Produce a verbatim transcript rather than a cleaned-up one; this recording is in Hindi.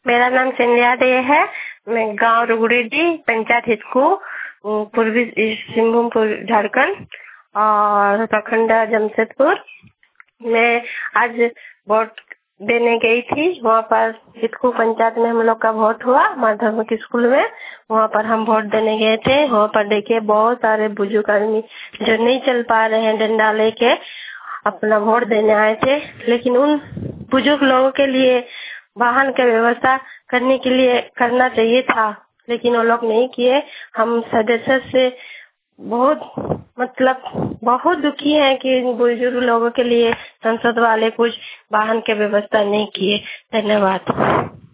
मेरा नाम संध्या डे है। मैं गांव रुगड़ीडी, पंचायत हितकू, पूर्वी सिंहभूम झारखंड और प्रखंड जमशेदपुर। मैं आज वोट देने गई थी। वहाँ पर हितकू पंचायत में हम लोग का वोट हुआ, माध्यमिक स्कूल में। वहाँ पर हम वोट देने गए थे। वहाँ पर देखिए बहुत सारे बुजुर्ग आदमी जो नहीं चल पा रहे हैं, डंडा लेके अपना वोट देने आए थे। लेकिन उन बुजुर्ग लोगों के लिए वाहन का व्यवस्था करने के लिए करना चाहिए था, लेकिन वो लोग नहीं किए। हम सदस्य से बहुत मतलब बहुत दुखी हैं कि बुजुर्ग लोगों के लिए संसद वाले कुछ वाहन की व्यवस्था नहीं किए। धन्यवाद।